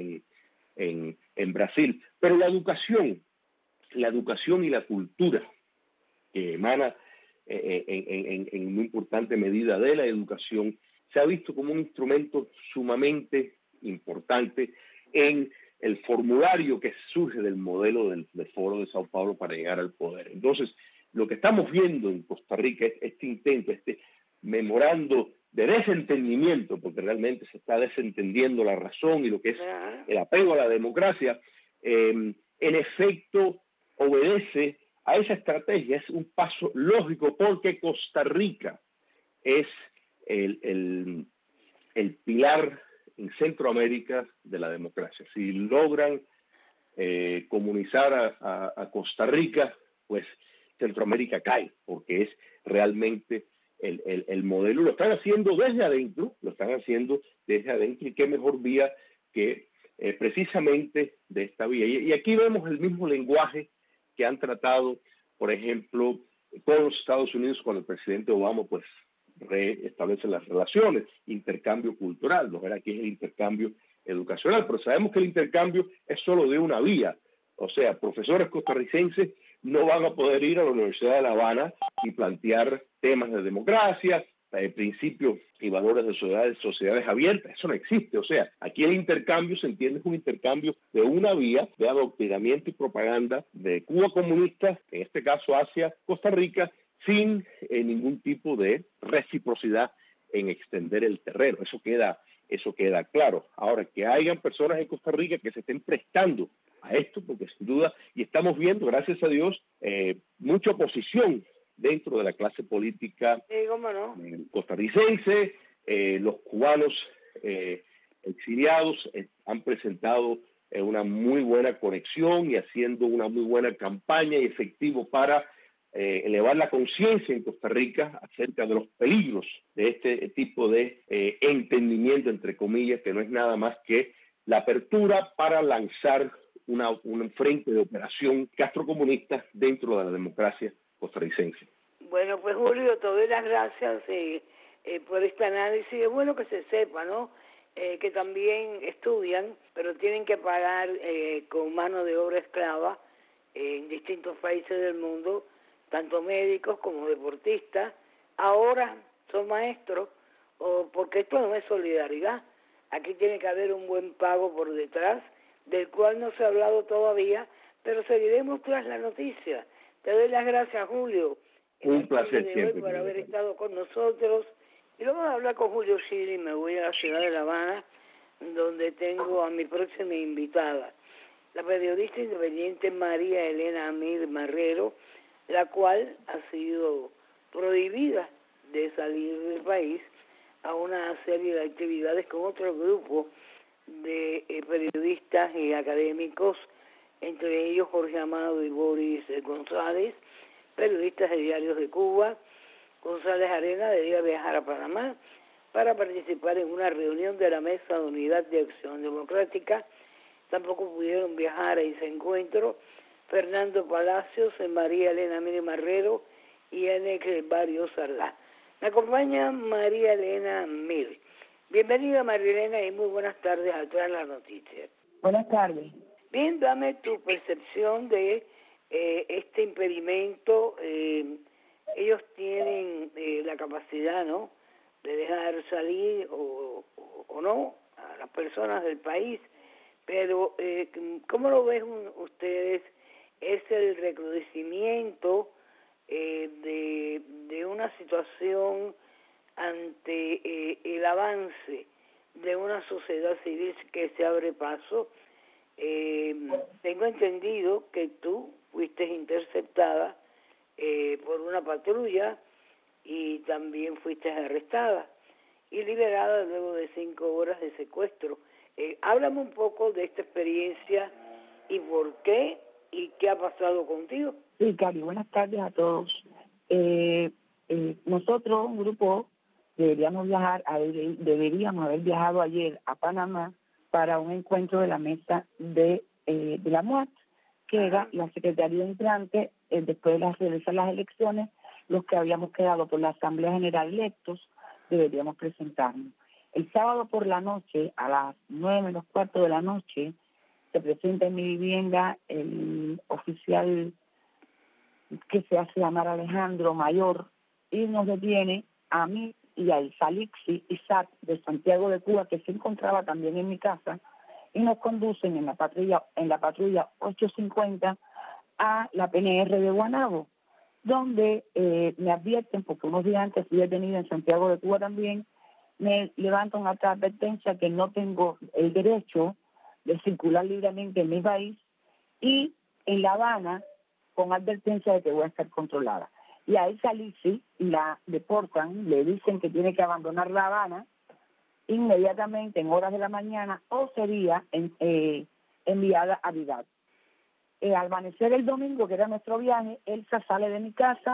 Speaker 9: en Brasil. Pero la educación y la cultura que emana en muy importante medida de la educación se ha visto como un instrumento sumamente importante en el formulario que surge del modelo del Foro de Sao Paulo para llegar al poder. Entonces, lo que estamos viendo en Costa Rica es este intento, este memorando de desentendimiento, porque realmente se está desentendiendo la razón y lo que es el apego a la democracia, en efecto obedece a esa estrategia. Es un paso lógico porque Costa Rica es el pilar en Centroamérica de la democracia. Si logran comunizar a Costa Rica, pues Centroamérica cae, porque es realmente el modelo. Lo están haciendo desde adentro, y qué mejor vía que precisamente de esta vía. Y aquí vemos el mismo lenguaje que han tratado, por ejemplo, con los Estados Unidos, cuando el presidente Obama pues reestablece las relaciones, intercambio cultural, no era aquí es el intercambio educacional, pero sabemos que el intercambio es solo de una vía. O sea, profesores costarricenses no van a poder ir a la Universidad de La Habana y plantear temas de democracia, principios y valores de sociedades abiertas. Eso no existe. O sea, aquí el intercambio se entiende es un intercambio de una vía de adoctrinamiento y propaganda de Cuba comunista, en este caso hacia Costa Rica, sin ningún tipo de reciprocidad en extender el terreno. Eso queda claro. Ahora, que hayan personas en Costa Rica que se estén prestando a esto, porque sin duda, y estamos viendo, gracias a Dios, mucha oposición dentro de la clase política costarricense. Los cubanos exiliados han presentado una muy buena conexión y haciendo una muy buena campaña y efectivo para elevar la conciencia en Costa Rica acerca de los peligros de este tipo de entendimiento, entre comillas, que no es nada más que la apertura para lanzar un frente de operación castrocomunista dentro de la democracia costarricense.
Speaker 2: Bueno, pues Julio, te doy las gracias por este análisis. Es bueno que se sepa, ¿no? Que también estudian, pero tienen que pagar con mano de obra esclava en distintos países del mundo, tanto médicos como deportistas. Ahora son maestros, porque esto no es solidaridad. Aquí tiene que haber un buen pago por detrás, del cual no se ha hablado todavía, pero seguiremos tras la noticia. Te doy las gracias, Julio.
Speaker 9: Un placer siempre.
Speaker 2: Por haber estado con nosotros. Y luego de hablar con Julio Schilling, me voy a la ciudad de La Habana, donde tengo a mi próxima invitada, la periodista independiente María Elena Amir Marrero, la cual ha sido prohibida de salir del país a una serie de actividades con otro grupo de periodistas y académicos, entre ellos Jorge Amado y Boris González, periodistas de Diarios de Cuba. González Arena debía viajar a Panamá para participar en una reunión de la Mesa de Unidad de Acción Democrática. Tampoco pudieron viajar a ese encuentro Fernando Palacios, María Elena Miri Marrero y Enex Barrio Sardá. Me acompaña María Elena Miri. Bienvenida, María Elena, y muy buenas tardes a todas las noticias.
Speaker 10: Buenas tardes.
Speaker 2: Bien, dame tu percepción de este impedimento. Ellos tienen la capacidad, ¿no?, de dejar salir o no a las personas del país, pero ¿cómo lo ven ustedes? ¿Es el recrudecimiento de una situación ante el avance de una sociedad civil que se abre paso? Tengo entendido que tú fuiste interceptada por una patrulla y también fuiste arrestada y liberada luego de 5 horas de secuestro. Háblame un poco de esta experiencia y por qué y qué ha pasado contigo.
Speaker 10: Sí, Cari, buenas tardes a todos. Nosotros, un grupo, deberíamos haber viajado ayer a Panamá para un encuentro de la mesa de la MUAT, que era la Secretaría entrante, después de realizar las elecciones, los que habíamos quedado por la Asamblea General electos, deberíamos presentarnos. El sábado por la noche, a las 9:15 de la noche, se presenta en mi vivienda el oficial que se hace llamar Alejandro Mayor y nos detiene a mí y al Salixi Isaac de Santiago de Cuba, que se encontraba también en mi casa, y nos conducen en la patrulla 850 a la PNR de Guanabo, donde me advierten, porque unos días antes fui detenida en Santiago de Cuba también, me levantan una advertencia que no tengo el derecho de circular libremente en mi país, y en La Habana con advertencia de que voy a estar controlada. Y a esa Lizzy la deportan, le dicen que tiene que abandonar La Habana inmediatamente en horas de la mañana o sería enviada a Vidal. Al amanecer el domingo, que era nuestro viaje, Elsa sale de mi casa,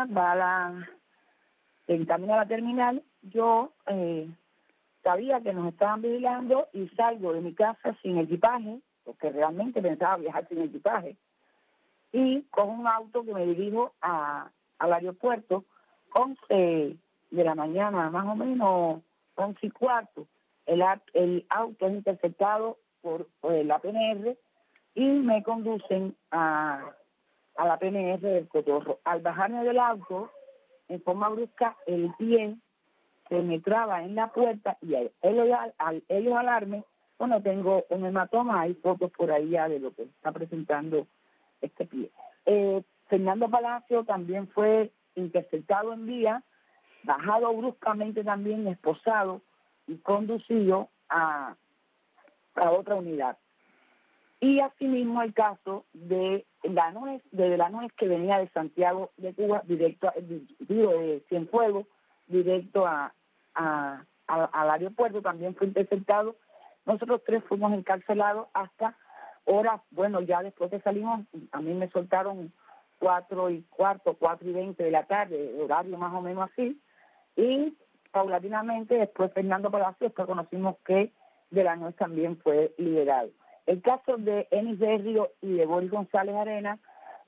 Speaker 10: en camino a la terminal. Yo sabía que nos estaban vigilando y salgo de mi casa sin equipaje, porque realmente pensaba viajar sin equipaje, y con un auto que me dirijo al aeropuerto, 11 de la mañana, más o menos 11:15. El auto es interceptado por la PNR y me conducen a la PNR del Cotorro. Al bajarme del auto, en forma brusca, el pie se me traba en la puerta y al ellos alarme, bueno, tengo un hematoma, hay fotos por ahí ya de lo que está presentando este pie. Fernando Palacio también fue interceptado en vía, bajado bruscamente también, esposado y conducido a otra unidad. Y asimismo el caso de la nuez que venía de Santiago de Cuba, de Cienfuegos, directo al aeropuerto, también fue interceptado. Nosotros 3 fuimos encarcelados hasta horas, bueno, ya después que salimos, a mí me soltaron 4:15, 4:20 de la tarde, horario más o menos así, y paulatinamente después Fernando Palacios, después conocimos que de la nuez también fue liberado. El caso de Enis Berrio y de Boris González Arena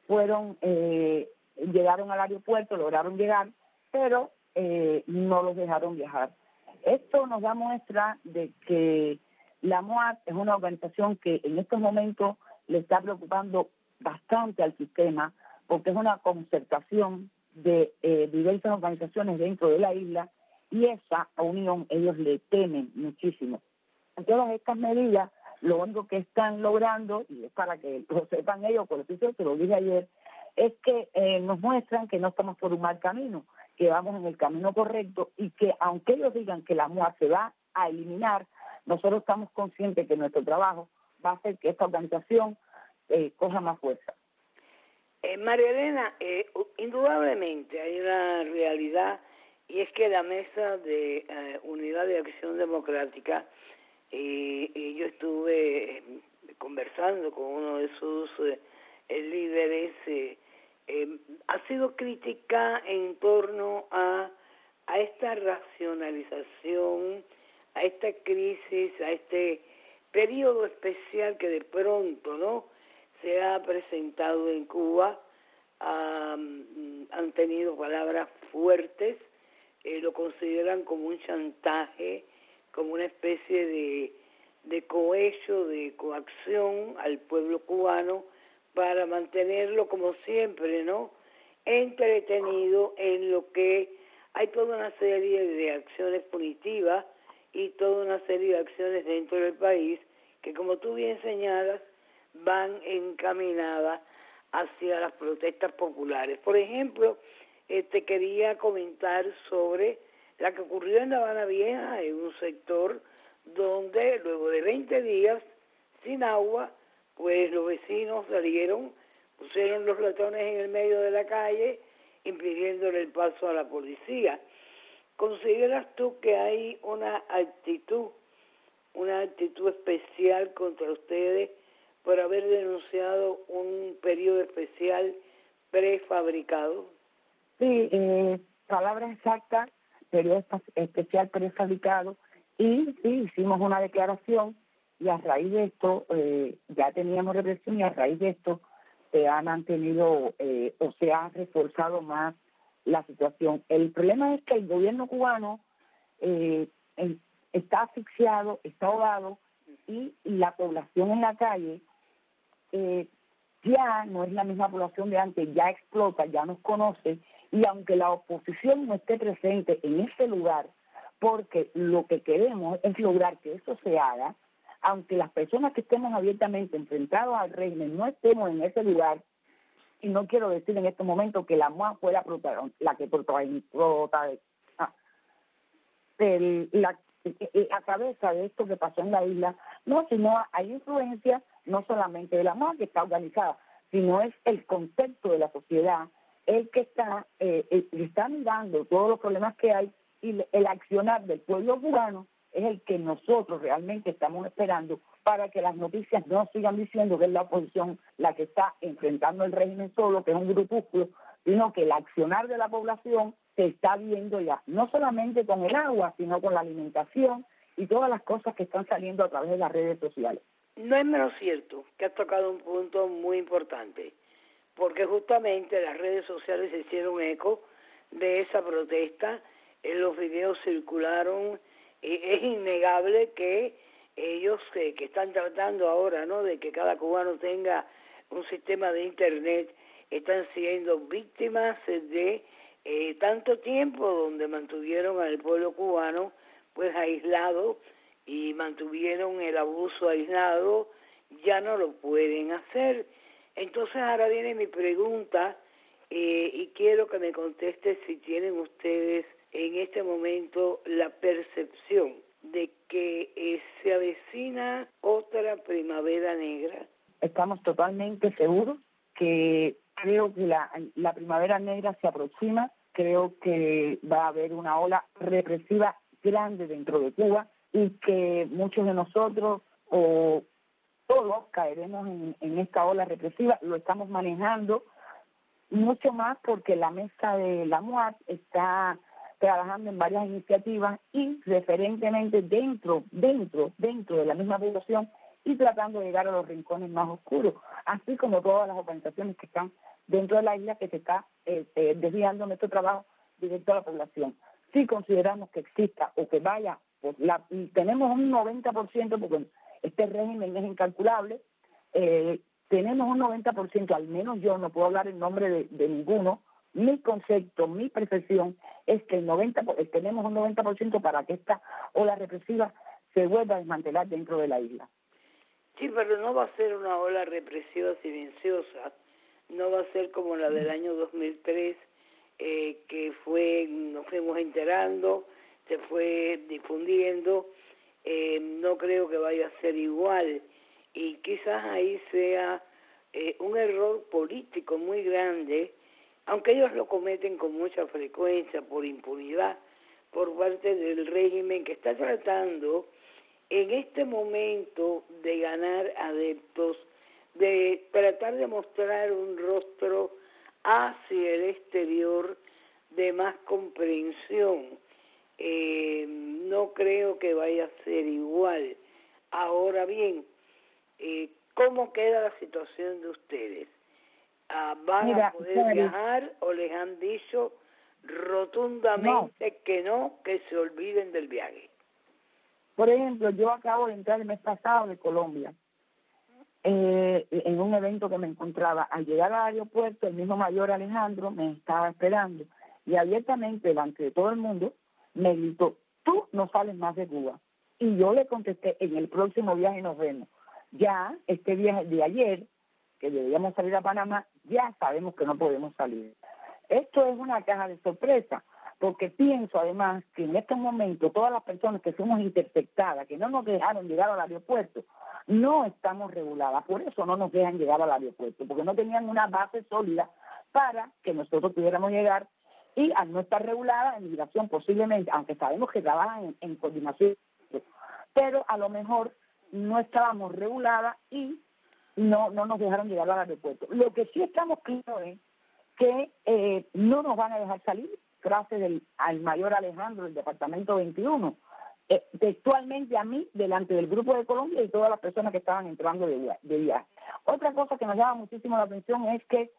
Speaker 10: llegaron al aeropuerto, lograron llegar, pero no los dejaron viajar. Esto nos da muestra de que la MOAT es una organización que en estos momentos le está preocupando bastante al sistema, porque es una concertación de diversas organizaciones dentro de la isla, y esa unión ellos le temen muchísimo. En todas estas medidas, lo único que están logrando, y es para que lo sepan ellos, por eso te lo dije ayer, es que nos muestran que no estamos por un mal camino, que vamos en el camino correcto, y que aunque ellos digan que la MOAT se va a eliminar, nosotros estamos conscientes que nuestro trabajo va a hacer que esta organización coja más fuerza.
Speaker 2: María Elena, indudablemente hay una realidad, y es que la Mesa de Unidad de Acción Democrática, y yo estuve conversando con uno de sus líderes ha sido crítica en torno a esta racionalización, a esta crisis, a este periodo especial que de pronto, ¿no?, se ha presentado en Cuba. Han tenido palabras fuertes, lo consideran como un chantaje, como una especie de cohecho, de coacción al pueblo cubano para mantenerlo, como siempre, ¿no?, entretenido en lo que hay toda una serie de acciones punitivas y toda una serie de acciones dentro del país que, como tú bien señalas, van encaminadas hacia las protestas populares. Por ejemplo, te quería comentar sobre la que ocurrió en La Habana Vieja, en un sector donde luego de 20 días sin agua, pues los vecinos salieron, pusieron los latones en el medio de la calle, impidiéndole el paso a la policía. ¿Consideras tú que hay una actitud especial contra ustedes por haber denunciado un periodo especial prefabricado?
Speaker 10: Sí, palabra exacta, periodo especial prefabricado, y sí, hicimos una declaración, y a raíz de esto, ya teníamos represión, y a raíz de esto se ha mantenido o se ha reforzado más la situación. El problema es que el gobierno cubano está asfixiado, está ahogado, y la población en la calle ya no es la misma población de antes, ya explota, ya nos conoce, y aunque la oposición no esté presente en ese lugar, porque lo que queremos es lograr que eso se haga, aunque las personas que estemos abiertamente enfrentados al régimen no estemos en ese lugar, y no quiero decir en este momento que la MUA fue la que protagonizó la cabeza de esto que pasó en la isla, no, sino hay influencia no solamente de la MUA, que está organizada, sino es el concepto de la sociedad el que está mirando todos los problemas que hay, y el accionar del pueblo cubano es el que nosotros realmente estamos esperando, para que las noticias no sigan diciendo que es la oposición la que está enfrentando el régimen solo, que es un grupúsculo, sino que el accionar de la población se está viendo ya, no solamente con el agua, sino con la alimentación y todas las cosas que están saliendo a través de las redes sociales.
Speaker 2: No es menos cierto que has tocado un punto muy importante, porque justamente las redes sociales se hicieron eco de esa protesta, los videos circularon, es innegable que ellos que están tratando ahora, ¿no?, de que cada cubano tenga un sistema de internet, están siendo víctimas de tanto tiempo donde mantuvieron al pueblo cubano pues aislado y mantuvieron el abuso aislado, ya no lo pueden hacer. Entonces ahora viene mi pregunta, y quiero que me conteste si tienen ustedes en este momento la percepción de que se avecina otra primavera negra.
Speaker 10: Estamos totalmente seguros que creo que la primavera negra se aproxima, creo que va a haber una ola represiva grande dentro de Cuba, y que muchos de nosotros o todos caeremos en esta ola represiva. Lo estamos manejando mucho más porque la mesa de la MUAT está trabajando en varias iniciativas y referentemente dentro de la misma población, y tratando de llegar a los rincones más oscuros, así como todas las organizaciones que están dentro de la isla, que se está desviando nuestro trabajo directo a la población. Si consideramos que exista o que vaya, pues tenemos un 90%, porque este régimen es incalculable, tenemos un 90%, al menos yo no puedo hablar en nombre de ninguno. Mi concepto, mi percepción es que tenemos un 90% para que esta ola represiva se vuelva a desmantelar dentro de la isla.
Speaker 2: Sí, pero no va a ser una ola represiva silenciosa, no va a ser como la del año 2003, que nos fuimos enterando, se fue difundiendo. No creo que vaya a ser igual, y quizás ahí sea un error político muy grande, aunque ellos lo cometen con mucha frecuencia por impunidad por parte del régimen, que está tratando en este momento de ganar adeptos, de tratar de mostrar un rostro hacia el exterior de más comprensión. No creo que vaya a ser igual. Ahora bien, ¿cómo queda la situación de ustedes? ¿Van a poder viajar o les han dicho rotundamente que no, que se olviden del viaje?
Speaker 10: Por ejemplo, yo acabo de entrar el mes pasado de Colombia, en un evento que me encontraba. Al llegar al aeropuerto, el mismo mayor Alejandro me estaba esperando y abiertamente, delante de todo el mundo, me gritó: tú no sales más de Cuba. Y yo le contesté: en el próximo viaje nos vemos. Ya este viaje de ayer, que deberíamos salir a Panamá, ya sabemos que no podemos salir. Esto es una caja de sorpresa, porque pienso además que en estos momentos todas las personas que fuimos interceptadas, que no nos dejaron llegar al aeropuerto, no estamos reguladas. Por eso no nos dejan llegar al aeropuerto, porque no tenían una base sólida para que nosotros pudiéramos llegar. Y al no estar regulada, en migración posiblemente, aunque sabemos que trabajan en coordinación, pero a lo mejor no estábamos reguladas y no nos dejaron llegar al aeropuerto. Lo que sí estamos claros es que no nos van a dejar salir, gracias al mayor Alejandro del Departamento 21, textualmente a mí, delante del Grupo de Colombia y todas las personas que estaban entrando de viaje. Otra cosa que nos llama muchísimo la atención es que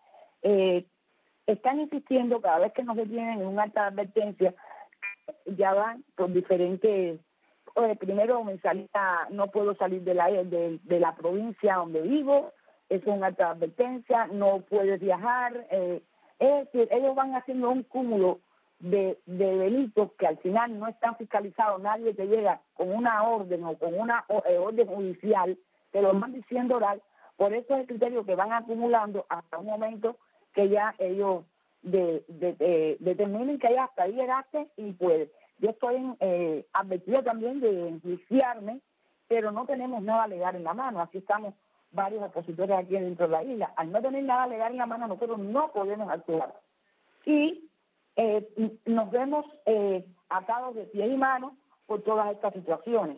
Speaker 10: están insistiendo cada vez que nos detienen en una alta advertencia, ya van por diferentes. Primero me salía: no puedo salir de la provincia donde vivo, es una alta advertencia, no puedes viajar. Es decir, ellos van haciendo un cúmulo de delitos que al final no están fiscalizados. Nadie te llega con una orden o con una orden judicial, te lo van diciendo oral. Por eso es el criterio que van acumulando hasta un momento que ya ellos determinen que ya hasta ahí llegaste y puedes. Yo estoy advertida también de enjuiciarme, pero no tenemos nada legal en la mano. Así estamos varios opositores aquí dentro de la isla. Al no tener nada legal en la mano, nosotros no podemos actuar. Y nos vemos atados de pies y manos por todas estas situaciones.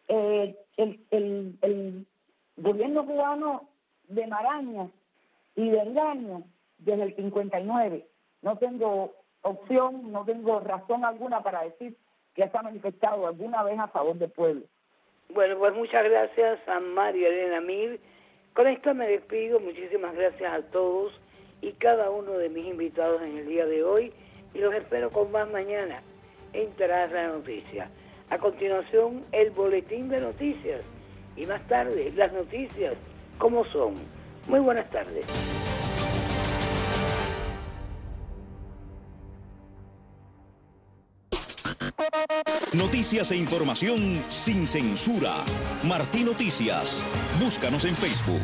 Speaker 10: El gobierno cubano de maraña y de engaño desde el 59. No tengo opción, no tengo razón alguna para decir que se ha manifestado alguna vez a favor del pueblo.
Speaker 2: Bueno, pues muchas gracias a María Elena Mir. Con esto me despido. Muchísimas gracias a todos y cada uno de mis invitados en el día de hoy y los espero con más mañana en Tras la Noticia. A continuación, el boletín de noticias y más tarde las noticias como son. Muy buenas tardes.
Speaker 6: Noticias e información sin censura. Martí Noticias. Búscanos en Facebook.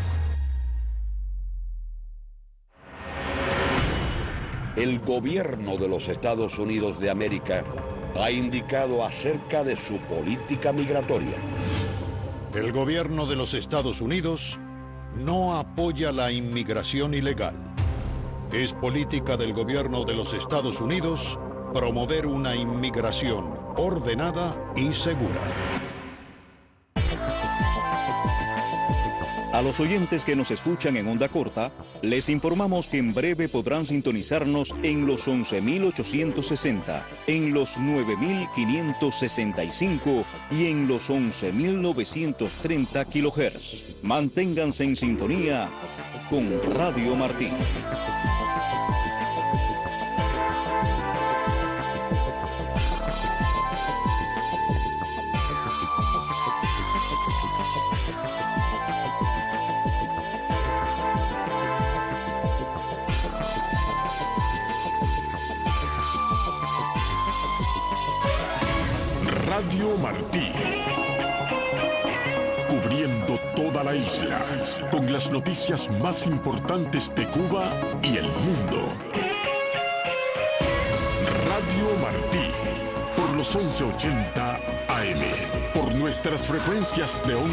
Speaker 5: El gobierno de los Estados Unidos de América ha indicado acerca de su política migratoria.
Speaker 11: El gobierno de los Estados Unidos no apoya la inmigración ilegal. Es política del gobierno de los Estados Unidos promover una inmigración ordenada y segura.
Speaker 6: A los oyentes que nos escuchan en onda corta, les informamos que en breve podrán sintonizarnos en los 11.860, en los 9.565 y en los 11.930 kHz. Manténganse en sintonía con Radio Martí.
Speaker 1: Radio Martí, cubriendo toda la isla, con las noticias más importantes de Cuba y el mundo. Radio Martí, por los 1180 AM, por nuestras frecuencias de onda.